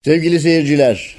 Sevgili seyirciler,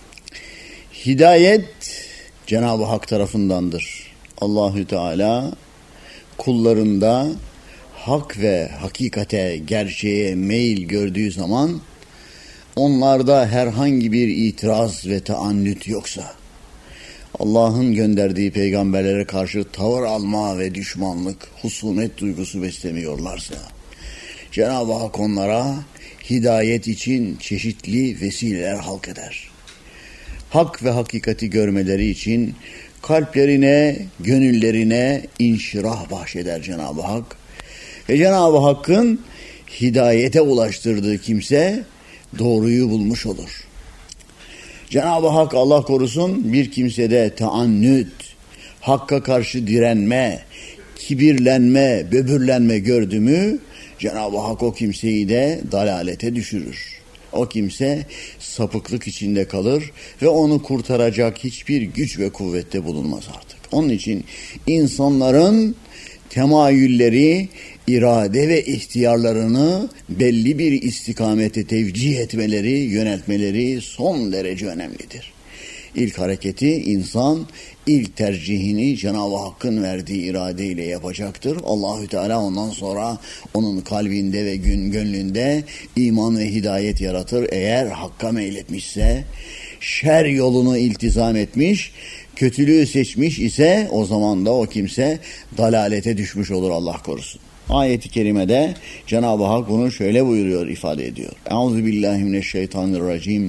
hidayet Cenab-ı Hak tarafındandır. Allahü Teala kullarında hak ve hakikate, gerçeğe meyil gördüğü zaman onlarda herhangi bir itiraz ve taannüt yoksa, Allah'ın gönderdiği peygamberlere karşı tavır alma ve düşmanlık, husumet duygusu beslemiyorlarsa, Cenab-ı Hak onlara hidayet için çeşitli vesileler halk eder. Hak ve hakikati görmeleri için kalplerine, gönüllerine inşirah bahşeder Cenab-ı Hak. Ve Cenab-ı Hakk'ın hidayete ulaştırdığı kimse doğruyu bulmuş olur. Cenab-ı Hak Allah korusun bir kimsede taannüt, hakka karşı direnme, kibirlenme, böbürlenme gördü mü Cenab-ı Hak o kimseyi de dalalete düşürür. O kimse sapıklık içinde kalır ve onu kurtaracak hiçbir güç ve kuvvette bulunmaz artık. Onun için insanların temayülleri, irade ve ihtiyarlarını belli bir istikamete tevcih etmeleri, yöneltmeleri son derece önemlidir. İlk hareketi insan ilk tercihini Cenab-ı Hakk'ın verdiği iradeyle yapacaktır. Allahü Teala ondan sonra onun kalbinde ve gönlünde iman ve hidayet yaratır. Eğer Hakk'a meyletmişse, şer yolunu iltizam etmiş, kötülüğü seçmiş ise o zaman da o kimse dalalete düşmüş olur, Allah korusun. Ayet-i kerimede Cenab-ı Hak bunu şöyle buyuruyor, ifade ediyor. Euzubillahimineşşeytanirracim.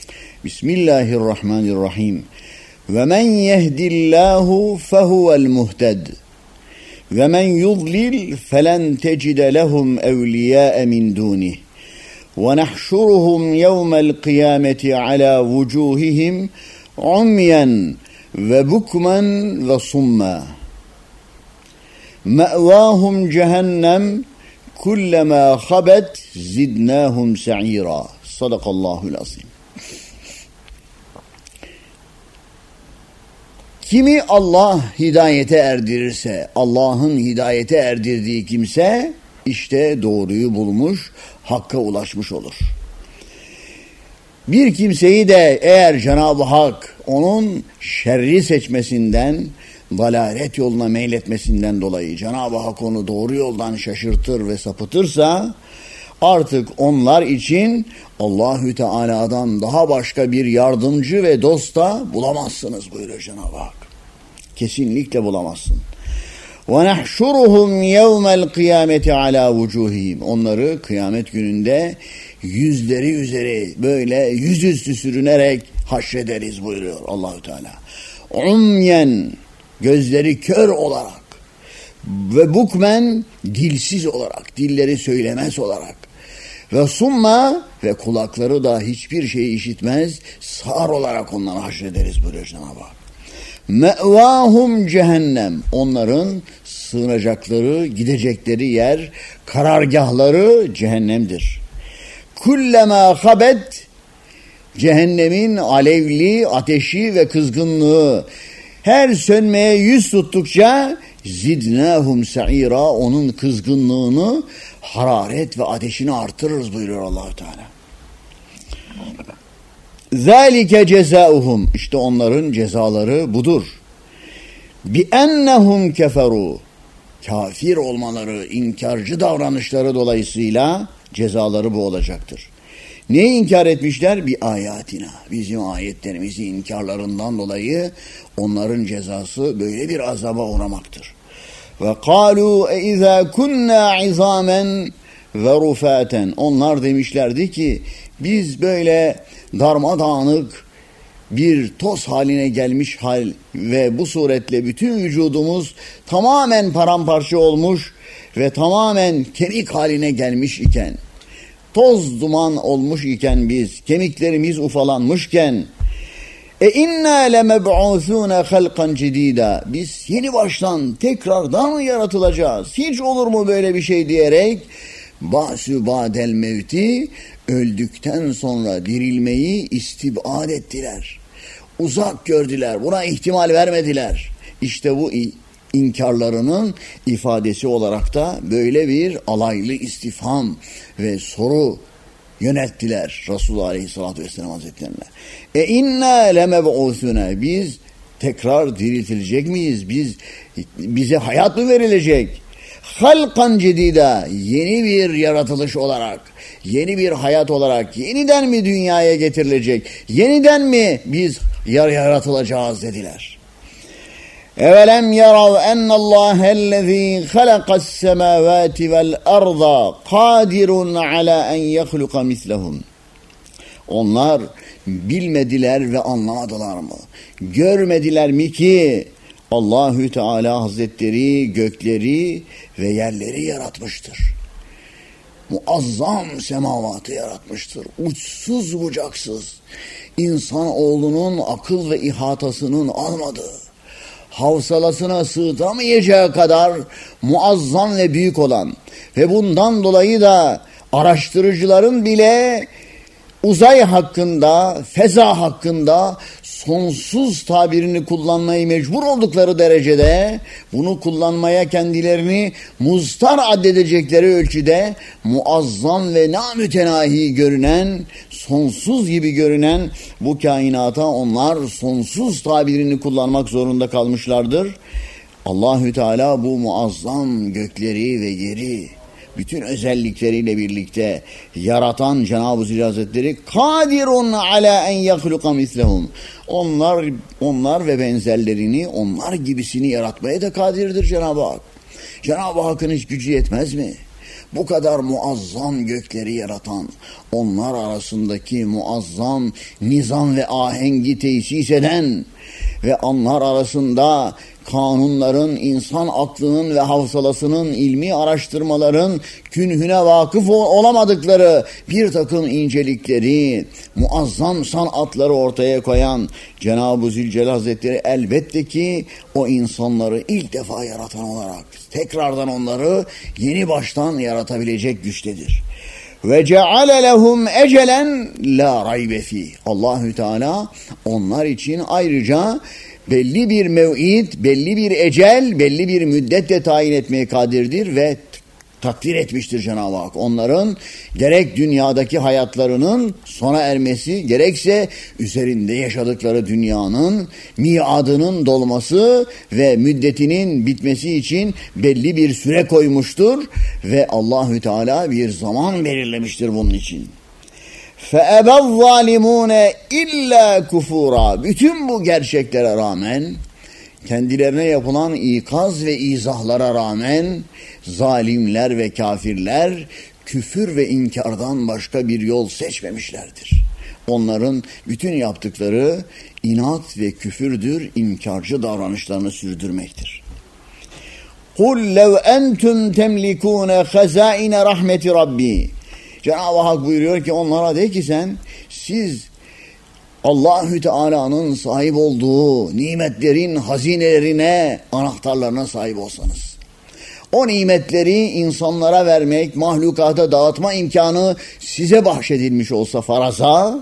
Bismillahirrahmanirrahim. Ve men yehdillahu fehuvel muhted. Ve men yudlil felen tecide lehum evliyâe min dûnih. Ve nahşuruhum yevmel kıyameti ala vucuhihim umyen ve bukmen ve summa. Me'vâhum cehennem kullemâ habet zidnâhum sa'îrâ. Sadakallahul azim. Kimi Allah hidayete erdirirse, Allah'ın hidayete erdirdiği kimse işte doğruyu bulmuş, hakka ulaşmış olur. Bir kimseyi de eğer Cenab-ı Hak onun şerri seçmesinden, dalalet yoluna meyletmesinden dolayı Cenab-ı Hak onu doğru yoldan şaşırtır ve sapıtırsa, artık onlar için Allahü Teala'dan daha başka bir yardımcı ve dost da bulamazsınız buyuruyor Cenab-ı Hak. Kesinlikle bulamazsın. وَنَحْشُرُهُمْ يَوْمَ الْقِيَامَةِ عَلَى وُجُوهِهِمْ. Onları kıyamet gününde yüzleri üzeri böyle yüzüstü sürünerek haşrederiz buyuruyor Allahü Teala. Umyen, gözleri kör olarak ve bukmen, dilsiz olarak, dilleri söylemez olarak ve summa, ve kulakları da hiçbir şey işitmez, sağır olarak onları haşrederiz buyuruyor Cenab-ı Hak. Me'vâhum cehennem. Onların sığınacakları, gidecekleri yer, karargahları cehennemdir. Kullemâ habet, cehennemin alevli ateşi ve kızgınlığı her sönmeye yüz tuttukça zidnâhum sa'îrâ, onun kızgınlığını, hararet ve ateşini artırırız buyuruyor Allah-u Teala. Zâlike cezâuhum, işte onların cezaları budur. Bi ennehum keferû, kafir olmaları, inkarcı davranışları dolayısıyla cezaları bu olacaktır. Neyi inkar etmişler? Bi ayatina, bizim ayetlerimizi inkarlarından dolayı onların cezası böyle bir azaba uğramaktır. Ve kâlû eizâ kunnâ izâmen ve rufâten, onlar demişlerdi ki biz böyle darmadağınık bir toz haline gelmiş hal ve bu suretle bütün vücudumuz tamamen paramparça olmuş ve tamamen kemik haline gelmiş iken, toz duman olmuş iken, biz kemiklerimiz ufalanmışken, inna lemeb'ûsûne halqan cedîdâ, biz yeni baştan tekrardan yaratılacağız, hiç olur mu böyle bir şey diyerek ba'sü ba'del mevti, öldükten sonra dirilmeyi istibad ettiler. Uzak gördüler. Buna ihtimal vermediler. İşte bu inkarlarının ifadesi olarak da böyle bir alaylı istifham ve soru yönelttiler Resulullah Aleyhisselatü Vesselam Hazretlerine. İnna lemeb'ûsûne, biz tekrar diriltilecek miyiz? Bize hayat mı verilecek? Halkan cedida, yeni bir yaratılış olarak, yeni bir hayat olarak yeniden mi dünyaya getirilecek? Yeniden mi biz yaratılacağız dediler. Evelem yarav ennallâhellezî halakas semâvâti vel arda kadirun alâ en yehluka mislehum. Onlar bilmediler ve anlamadılar mı? Görmediler mi ki Allahü Teala Hazretleri gökleri ve yerleri yaratmıştır. Muazzam semavatı yaratmıştır. Uçsuz bucaksız. İnsanoğlunun akıl ve ihatasının almadığı, havsalasına sığdıramayacağı kadar muazzam ve büyük olan ve bundan dolayı da araştırıcıların bile uzay hakkında, feza hakkında sonsuz tabirini kullanmayı mecbur oldukları derecede, bunu kullanmaya kendilerini mustar addedecekleri ölçüde muazzam ve namütenahi görünen, sonsuz gibi görünen bu kainata onlar sonsuz tabirini kullanmak zorunda kalmışlardır. Allahü Teala bu muazzam gökleri ve yeri bütün özellikleriyle birlikte yaratan Cenab-ı Zülcelal Hazretleri kadirun ala en yahluka mislehum. Onlar ve benzerlerini, onlar gibisini yaratmaya da kadirdir Cenab-ı Hak. Cenab-ı Hakk'ın hiç gücü yetmez mi? Bu kadar muazzam gökleri yaratan, onlar arasındaki muazzam nizam ve ahengi tesis eden ve onlar arasında kanunların, insan aklının ve havsalasının, ilmi araştırmaların künhüne vakıf olamadıkları bir takım incelikleri, muazzam sanatları ortaya koyan Cenab-ı Zülcelal Hazretleri elbette ki o insanları ilk defa yaratan olarak tekrardan onları yeni baştan yaratabilecek güçtedir. Ve ceale lehum ecelen la raybe fi. Allahü Teala onlar için ayrıca belli bir mev'id, belli bir ecel, belli bir müddetle tayin etmeye kadirdir ve takdir etmiştir Cenab-ı Hak. Onların gerek dünyadaki hayatlarının sona ermesi, gerekse üzerinde yaşadıkları dünyanın miadının dolması ve müddetinin bitmesi için belli bir süre koymuştur ve Allahü Teala bir zaman belirlemiştir bunun için. فَاَبَ الظَّالِمُونَ اِلَّا كُفُورًا. Bütün bu gerçeklere rağmen, kendilerine yapılan ikaz ve izahlara rağmen zalimler ve kafirler küfür ve inkardan başka bir yol seçmemişlerdir. Onların bütün yaptıkları inat ve küfürdür, inkarcı davranışlarını sürdürmektir. قُلْ لَوْ أَنْتُمْ تَمْلِكُونَ خَزَائِنَ رَحْمَةِ رَبِّي. Cenab-ı Hak buyuruyor ki onlara de ki siz Allahü Teala'nın sahip olduğu nimetlerin hazinelerine, anahtarlarına sahip olsanız, o nimetleri insanlara vermek, mahlukata dağıtma imkanı size bahşedilmiş olsa faraza,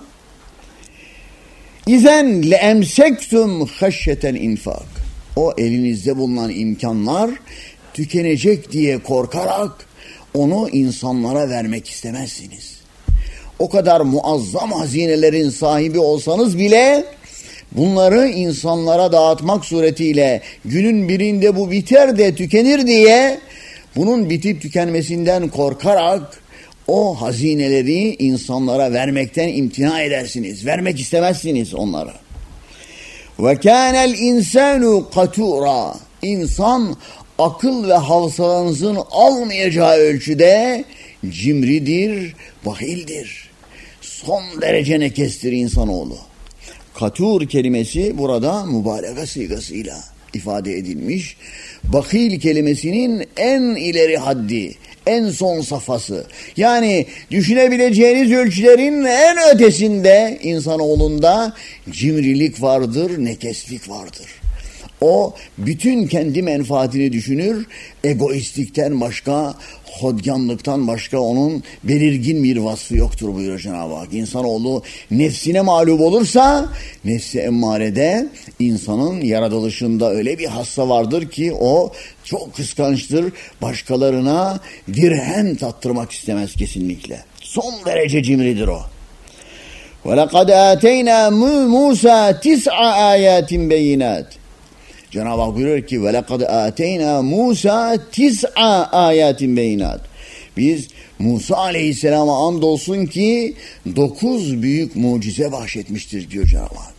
İzen leemsektum haşyeten infak. O elinizde bulunan imkanlar tükenecek diye korkarak onu insanlara vermek istemezsiniz. O kadar muazzam hazinelerin sahibi olsanız bile bunları insanlara dağıtmak suretiyle günün birinde bu biter de tükenir diye bunun bitip tükenmesinden korkarak o hazineleri insanlara vermekten imtina edersiniz. Vermek istemezsiniz onlara. Ve kânel insânu katûrâ. İnsan akıl ve havsalanızın almayacağı ölçüde cimridir, bahildir. Son derece nekestir insanoğlu. Katur kelimesi burada mübalağa sigasıyla ifade edilmiş. Bahil kelimesinin en ileri haddi, en son safhası. Yani düşünebileceğiniz ölçülerin en ötesinde insanoğlunda cimrilik vardır, nekeslik vardır. O bütün kendi menfaatini düşünür, egoistlikten başka, hodyanlıktan başka onun belirgin bir vasfı yoktur buyuruyor Cenab-ı Hak. İnsanoğlu nefsine mağlup olursa, nefsi emmarede insanın yaratılışında öyle bir hassa vardır ki o çok kıskançtır, başkalarına dirhem tattırmak istemez kesinlikle. Son derece cimridir o. وَلَقَدْ آتَيْنَا مُوسَى تِسْعَ آيَاتٍ بَيِّنَاتٍ. Cenab-ı Hak buyuruyor ki وَلَقَدْ آتَيْنَا مُوسَى تِسْعَ آيَاتٍ بَيِّنَاتٍ. Biz Musa Aleyhisselam'a andolsun ki 9 büyük mucize bahşetmiştir diyor Cenab-ı Hak.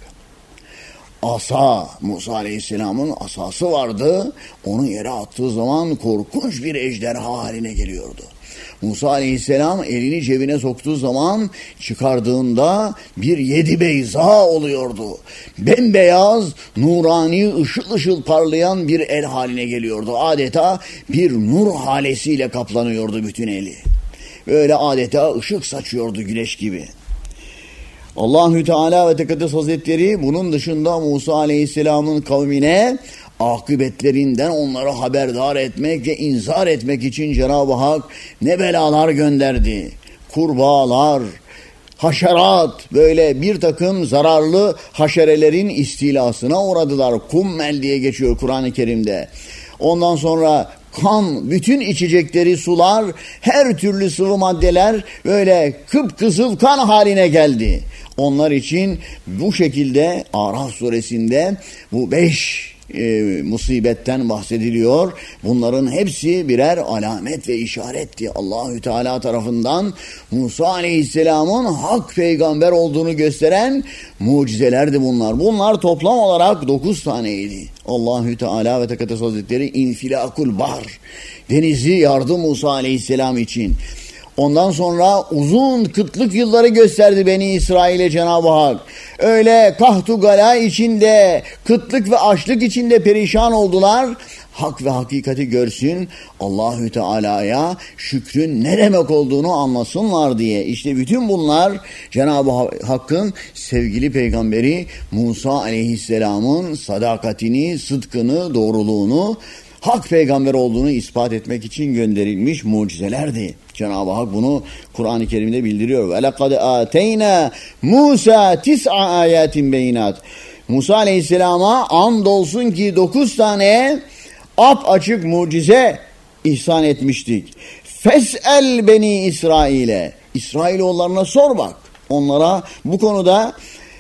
Asa, Musa Aleyhisselam'ın asası vardı. Onu yere attığı zaman korkunç bir ejderha haline geliyordu. Musa Aleyhisselam elini cebine soktuğu zaman çıkardığında bir 7 beyza oluyordu. Bembeyaz, nurani, ışıl ışıl parlayan bir el haline geliyordu. Adeta bir nur halesiyle kaplanıyordu bütün eli. Böyle adeta ışık saçıyordu güneş gibi. Allahü Teala ve Tekaddes Hazretleri bunun dışında Musa Aleyhisselam'ın kavmine akıbetlerinden onları haberdar etmek ve inzar etmek için Cenab-ı Hak ne belalar gönderdi. Kurbağalar, haşerat, böyle bir takım zararlı haşerelerin istilasına uğradılar. Kummel diye geçiyor Kur'an-ı Kerim'de. Ondan sonra kan, bütün içecekleri, sular, her türlü sıvı maddeler böyle kıpkızıl kan haline geldi. Onlar için bu şekilde Araf suresinde bu 5 musibetten bahsediliyor. Bunların hepsi birer alamet ve işaretti. Allahü Teala tarafından Musa Aleyhisselam'ın hak peygamber olduğunu gösteren mucizelerdi bunlar. Bunlar toplam olarak 9 taneydi. Allahü Teala ve Tekaddes Hazretleri infilakul bahr, denizi yardı Musa Aleyhisselam için. Ondan sonra uzun kıtlık yılları gösterdi Beni İsrail'e Cenab-ı Hak. Öyle kahtu gala içinde, kıtlık ve açlık içinde perişan oldular. Hak ve hakikati görsün, Allahü Teala'ya şükrün ne demek olduğunu anlasınlar diye. İşte bütün bunlar Cenab-ı Hakk'ın sevgili peygamberi Musa Aleyhisselam'ın sadakatini, sıdkını, doğruluğunu, hak peygamber olduğunu ispat etmek için gönderilmiş mucizelerdi. Cenab-ı Hak bunu Kur'an-ı Kerim'de bildiriyor. وَلَقَدْ آتَيْنَا مُوسَى تِسْعَ آيَاتٍ بَيِّنَاتٍ. Musa Aleyhisselam'a andolsun ki 9 tane apaçık mucize ihsan etmiştik. فَاسْأَلْ beni İsrail'e. İsrailoğullarına sor bak. Onlara bu konuda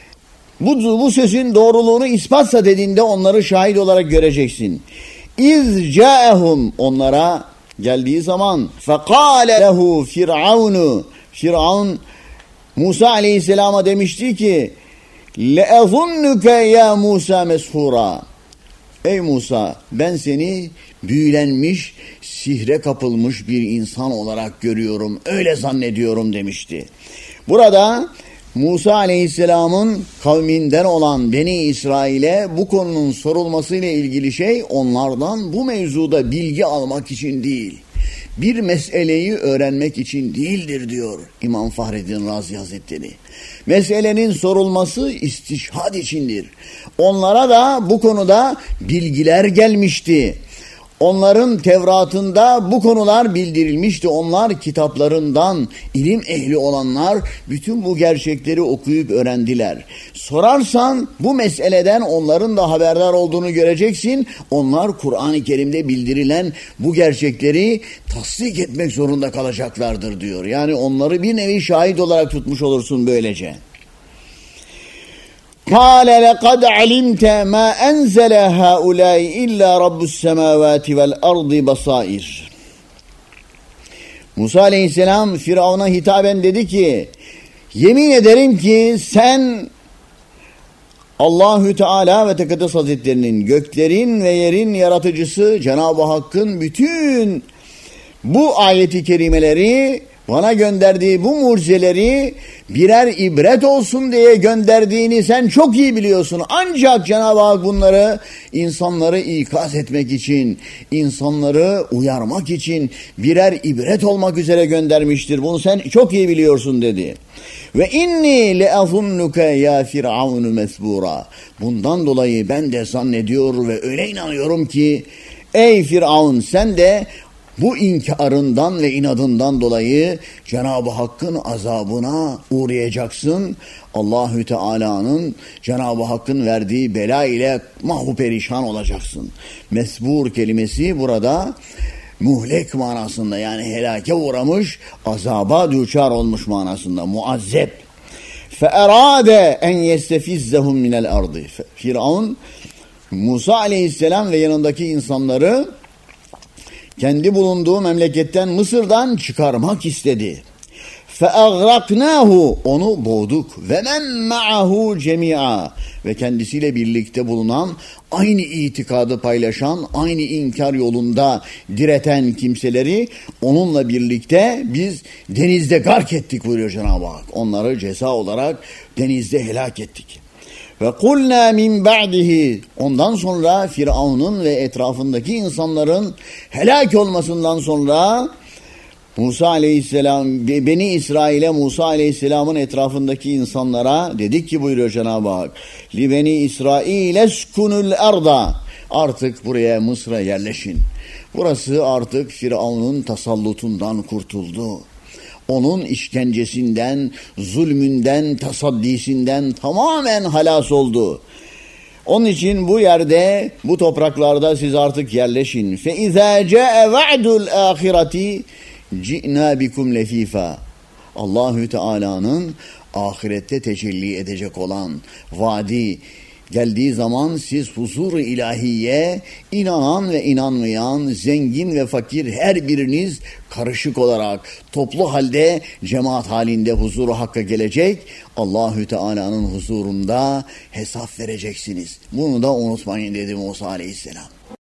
bu sözün doğruluğunu ispatsa dediğinde onları şahit olarak göreceksin. İz ca'ehum, onlara geldiği zaman fekale lehu firavunu, Firavun Musa Aleyhisselam'a demişti ki le'ezunnuke ya Musa meshura. Ey Musa, ben seni büyülenmiş, sihre kapılmış bir insan olarak görüyorum, öyle zannediyorum demişti. Burada Musa Aleyhisselam'ın kavminden olan Beni İsrail'e bu konunun sorulmasıyla ilgili şey onlardan bu mevzuda bilgi almak için değil, bir meseleyi öğrenmek için değildir diyor İmam Fahreddin Razi Hazretleri. Meselenin sorulması istişhad içindir. Onlara da bu konuda bilgiler gelmişti. Onların Tevrat'ında bu konular bildirilmişti. Onlar kitaplarından ilim ehli olanlar bütün bu gerçekleri okuyup öğrendiler. Sorarsan bu meseleden onların da haberdar olduğunu göreceksin. Onlar Kur'an-ı Kerim'de bildirilen bu gerçekleri tasdik etmek zorunda kalacaklardır diyor. Yani onları bir nevi şahit olarak tutmuş olursun böylece. قَالَ لَقَدْ عَلِمْتَ مَا أَنْزَلَ هَؤُلَاءِ إِلَّا رَبُّ السَّمَاوَاتِ وَالْأَرْضِ بَصَائِرِ. Musa Aleyhisselam Firavun'a hitaben dedi ki, yemin ederim ki sen Allahü Teala ve Tekaddes Hazretlerinin, göklerin ve yerin yaratıcısı Cenab-ı Hakk'ın bütün bu ayeti kerimeleri bana gönderdiği bu mucizeleri birer ibret olsun diye gönderdiğini sen çok iyi biliyorsun. Ancak Cenab-ı Hak bunları insanları ikaz etmek için, insanları uyarmak için birer ibret olmak üzere göndermiştir. Bunu sen çok iyi biliyorsun dedi. Ve inni leazunnuke ya Firavun mesbura. Bundan dolayı ben de zannediyor ve öyle inanıyorum ki ey Firavun sen de bu inkarından ve inadından dolayı Cenab-ı Hakk'ın azabına uğrayacaksın. Allahü Teala'nın, Cenab-ı Hakk'ın verdiği bela ile mahvu perişan olacaksın. Mesbur kelimesi burada muhlek manasında, yani helake uğramış, azaba düçar olmuş manasında, muazzeb. فَاَرَادَ اَنْ يَسْتَفِزَّهُمْ مِنَ الْاَرْضِ Firavun, Musa aleyhisselam ve yanındaki insanları kendi bulunduğu memleketten, Mısır'dan çıkarmak istedi. فَاَغْرَقْنَاهُ Onu boğduk. وَمَنْ مَعَهُ جَمِيعًا Ve kendisiyle birlikte bulunan, aynı itikadı paylaşan, aynı inkar yolunda direten kimseleri onunla birlikte biz denizde gark ettik buyuruyor Cenab-ı Hak. Onları ceza olarak denizde helak ettik. Ve kulna min ba'dihi Ondan sonra Firavun'un ve etrafındaki insanların helak olmasından sonra Musa aleyhisselam, Beni İsrail'e, Musa aleyhisselamın etrafındaki insanlara dedik ki buyuruyor Cenab-ı Hak, li beni İsrail eskunul erda, artık buraya, Mısır'a yerleşin. Burası artık Firavun'un tasallutundan kurtuldu. Onun işkencesinden, zulmünden, tasaddisinden tamamen halas oldu. Onun için bu yerde, bu topraklarda siz artık yerleşin. فَاِذَا جَاءَ وَعْدُ الْآخِرَةِ ci'na bikum lefifa. Allahü Teala'nın ahirette tecelli edecek olan vaadi geldiği zaman siz huzur-u ilahiye, inanan ve inanmayan, zengin ve fakir her biriniz karışık olarak toplu halde, cemaat halinde huzuru hakka gelecek. Allahü Teala'nın huzurunda hesap vereceksiniz. Bunu da unutmayın dedi Musa aleyhisselam.